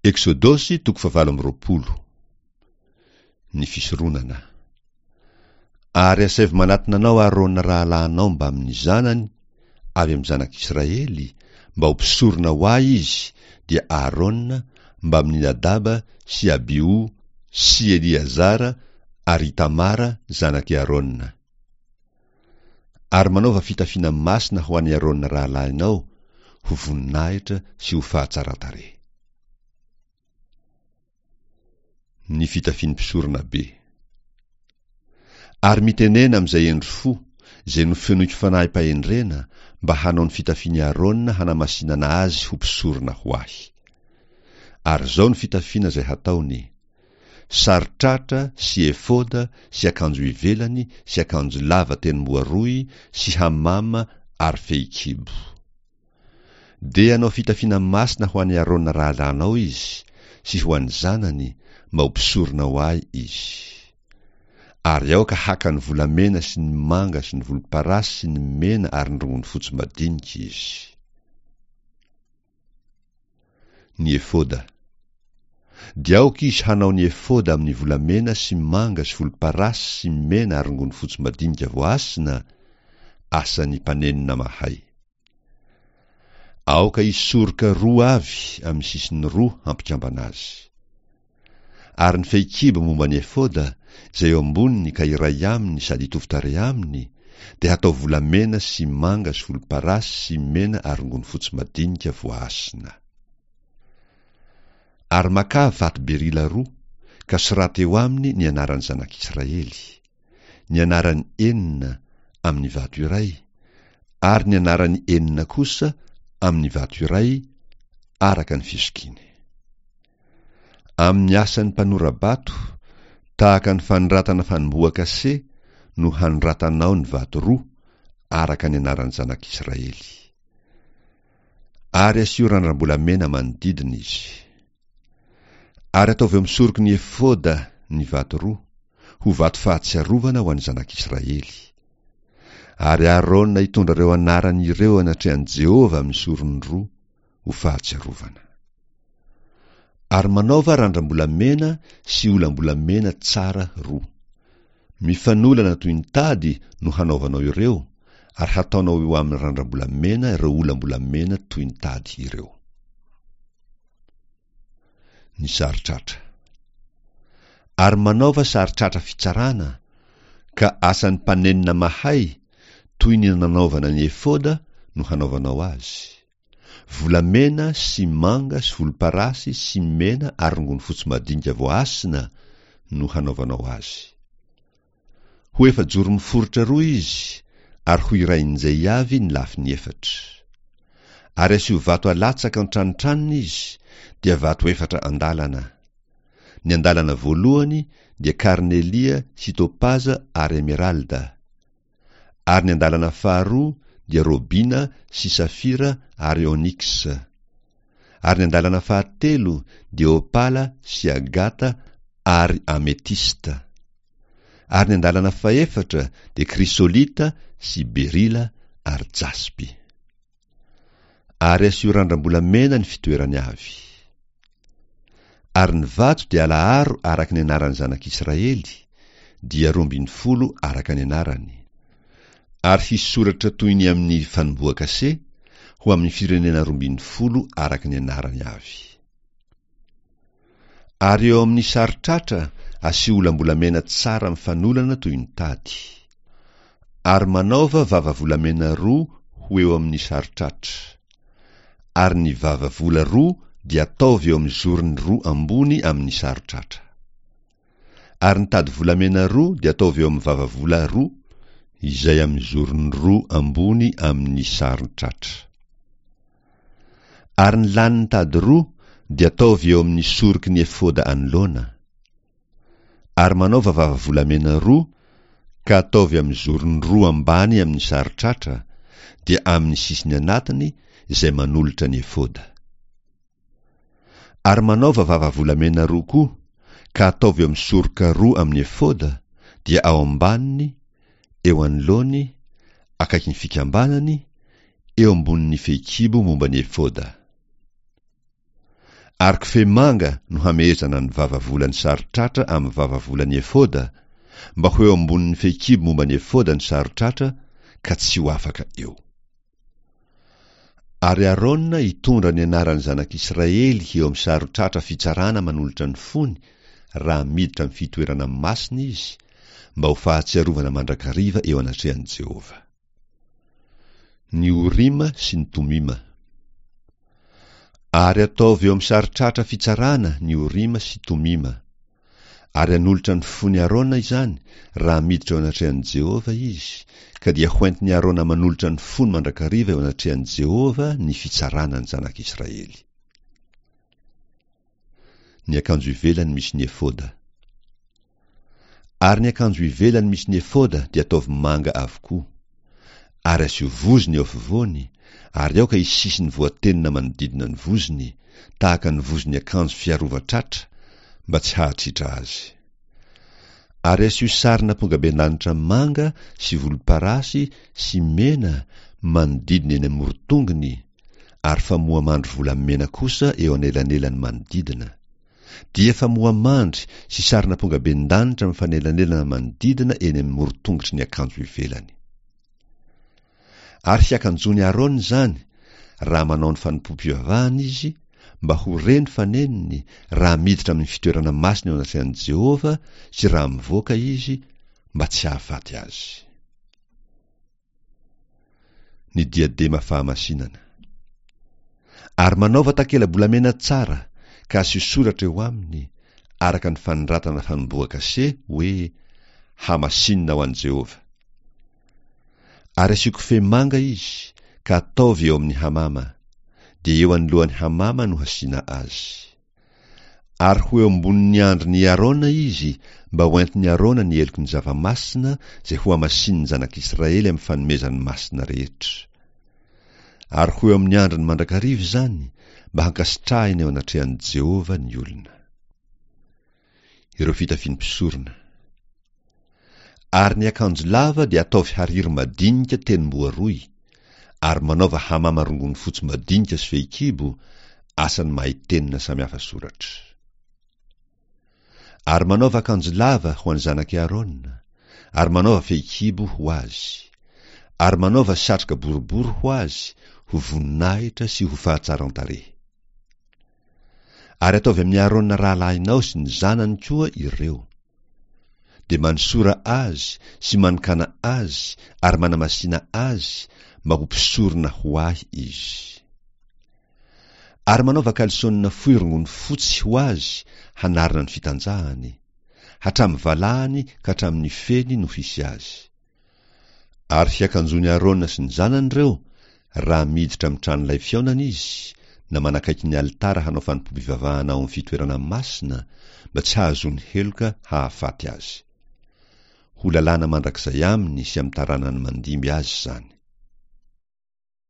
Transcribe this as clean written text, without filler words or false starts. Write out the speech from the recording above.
Eksodosy 4:20. Ny fisoronana. Ary asavy manatinanao Arona rahalanao mba amin'ny zanany avy amin'ny zanak'Israely mba ho mpisorona ho ahy izy, dia Arona mba amin'ny Nadaba sy Abihu sy Eliazara ary Itamara zanaky Arona. Ary manaova fitafiana masina ho an'ny Arona rahalahinao, ho voninahitra sy ho fahatsara-tarehy. Ny fitafiam-pisorona be. Ary mitenena amin'izay endrifo, izay nofenoiky fanahy-pahendrena, mba hanao ny fitafiany Arona hanamasinana azy ho mpisorona ho ahy. Ary zao ny fitafiana izay hataony: saritratra sy efoda sy akanjo ivelany sy akanjo lava tenim-boaroy sy hamama ary fehikibo. Dia hanao fitafiana masina ho an'ny Arona rahalanao izy, sy ho an'ny zanany mba ho mpisorona ho ahy izy. Ary aoka haka ny volamena sy ny manga sy ny volomparasy sy ny mena ary ny rongony fotsy madinika izy. Ny efoda. Dia aoka izy hanao ny efoda amin'ny volamena sy manga sy volomparasy sy mena ary rongony fotsy madinika voasina, asan'ny mpanenina mahay. Aoka izy soroka roa avy amin'ny sisiny roa hampikambana azy. Ary ny fehikibo momba ny efoda, izay eo amboniny ka iray aminy sady hitovy-tarehy aminy, dia hatao volamena sy manga sy volomparasy sy mena ary rongony fotsy madinika voasina. Ary maka vato berila roa, ka soraty eo aminy ny anaran'ny zanak'Israely, ny anarany enina amin'ny vato iray, ary ny anarany enina kosa amin'ny vato iray, araka ny fisokiny. Amin'ny asan'ny mpanora-bato, tahaka ny fanoratana fanomboaka se, no hanoratanao ny vato roa, araka ny anaran'ny zanak'Israely. Ary asio randram-bolamena manodidina izy. Ary ataovy amin'ny soroky ny efoda ny vato roa, ho vato fahatsiarovana ho an'ny zanak'Israely. Ary Arona hitondra ireo anarany ireo anatrehan'i Jehova amin'ny sorony roa, ho fahatsiarovana. Ary manaova randram-bolamena sy olam-bolamena tsara roa. Mifanolana toy ny tady no hanaovanao ireo, ary hataonao eo amin'ny randram-bolamena ireo olam-bolamena toy ny tady ireo. Ny saritratra. Ary manaova saritratra fitsarana, ka asan'ny mpanenina mahay, toy ny nanaovana ny efoda no hanaovanao azy. Volamena sy manga sy volomparasy sy mena ary rongony fotsy madinika voasina no hanaovanao azy. Ho efajoro miforotra roa izy, ary ho irain'izay avy ny lafiny efatra. Ary asio vato alatsaka an-tranotranony izy, dia vato efatra andalana. Ny andalana voalohany dia karnelia sy topaza ary emeralda. Ary ny andalana faharoa dia robina sy safira ary onyx. Ary ny andalana fahatelo dia opala sy agata ary ametista. Ary ny andalana faefatra dia krisolita sy berila ary jaspy. Ary asio randram-bolamena ny fitoerany avy. Ary ny vato dia alaharo araka ny anaran'ny zanak'Israely, dia 12 araka ny anarany. Ary hisy soratra toy ny amin'ny fanomboaka se, ho amin'ny firenena 12 araka ny anarany avy. Ary eo amin'ny saritratra asio olam-bolamena tsara mifanolana toy ny tady. Ary manaova vava-volamena roa ho eo amin'ny saritratra. Ary ny vava-vola roa dia ataovy eo amin'ny zorony roa ambony amin'ny saritratra. Ary ny tady volamena roa dia ataovy eo amin'ny vava-vola roa, izay amin'ny zorony roa ambony amin'ny saritratra. Ary ny laniny tady roa dia ataovy eo amin'ny soroky ny efoda anoloana. Ary manaova vava-volamena roa, ka ataovy amin'ny zorony roa ambany amin'ny saritratra, dia amin'ny sisiny anatiny izay manolotra ny efoda. Ary manaova vava-volamena roa koa, ka ataovy amin'ny soroka roa amin'ny efoda, dia ao ambaniny, eo anoloany, akaiky ny fikambanany, eo ambonin'ny fehikibo momba ny efoda. Ary kofemanga no hamezana ny vavavolany sarotratra amin'ny vavavolany efoda, mba ho eo ambonin'ny fehikibo momba ny efoda ny sarotratra ka tsy ho afaka eo. Ary Arona hitondra ny anaran'ny zanak'Israely eo amin'ny sarotratra fitsarana manolotra ny fony raha miditra amin'ny fitoerana masina izy, mba ho fahatsiarovana mandrakariva eo anatrehan'i Jehova. Ny Orima sy ny Tomima. Ary ataovy eo amin'ny sarotratra fitsarana ny Orima sy Tomima, ary anolotra ny fony Arona izany raha miditra eo anatrehan'i Jehova izy, ka dia hoentiny Arona manolotra ny fony mandrakariva eo anatrehan'i Jehova ny fitsarana ny zanak'Israely. Ny akanjo ivelany misy ny efoda. Ary ny akanjo ivelany misy ny efoda dia ataovy manga avokoa, ary asio vozony eo afovoany, ary aoka isisy ny voatenina manodidina ny vozony, tahaka ny vozony akanjo fiarovatratra, mba tsy hahatritra azy. Ary asio sarina pongabendanitra manga sy volomparasy sy mena manodidina eny amorotongony, ary famoa mandry volamena kosa eo anelanelany manodidina. Dia famoa mandry sy sarina pongabendanitra mifanelanelana manodidina eny amin'ny morotongotry ny akanjo ivelany. Ary hiakanjony Arona zany, raha manao ny fanompoam-pivavahana izy, mba ho reny faneniny raha miditra amin'ny fitoerana masina eo anatrehan'i Jehova, sy raha mivoaka izy mba tsy hahafaty azy. Ny diadema fahamasinana. Ary manaova takela-bolamena tsara, ka asio soratra eo aminy, araka ny fanoratana fanomboakase hoe hamasinina ho an'i Jehova. Ary asio kofemanga izy, ka ataovy eo amin'ny hamama, dia eo anoloan'ny hamama no hasiana azy. Ary ho eo ambonin'ny andriny Arona izy, mba hoentiny Arona ny eloko ny zava-masina zay ho hamasininy zanak'Israely amin'ny fanomezany masina rehetra. Ary ho eo amin'ny andriny mandrakariva zany, mba hankasitrahiny eo anatrehan'i Jehova ny olona. Ireo fitafiam-pisorona. Ary ny akanjo lava dia ataovy hariry madinika tenim-boaroy, ary manaova hamama rongony fotsy madinika sy fehikibo, asany mahitenina samihafa soratra. Ary manaova akanjo lava ho an'ny zanaky Arona, ary manaova fehikibo ho azy, ary manaova satroka boribory ho azy, ho voninahitra sy ho fahatsaran-tarehy. Ary ataovy amin'ny Arona rahalahinao sy ny zanany koa ireo, dia manosora azy sy manikana azy ary manamasina azy mba ho mpisorona ho ahy izy. Ary manaova kalisonina fohy rongony fotsy ho azy hanarina ny fitanjahany, hatramin'ny valahany ka hatramin'ny feny no hisy azy. Ary hiakanjony Arona sy ny zanany ireo, raha miditra amin'ny tranon'ilay fiaonana izy, na manakaiky ny alitara hanao fanompoam-pivavahana ao amin'ny fitoerana masina, mba tsy hahazony heloka hahafaty azy. Ho lalàna mandrakizay aminy sy amin'ny taranany mandimby azy zany.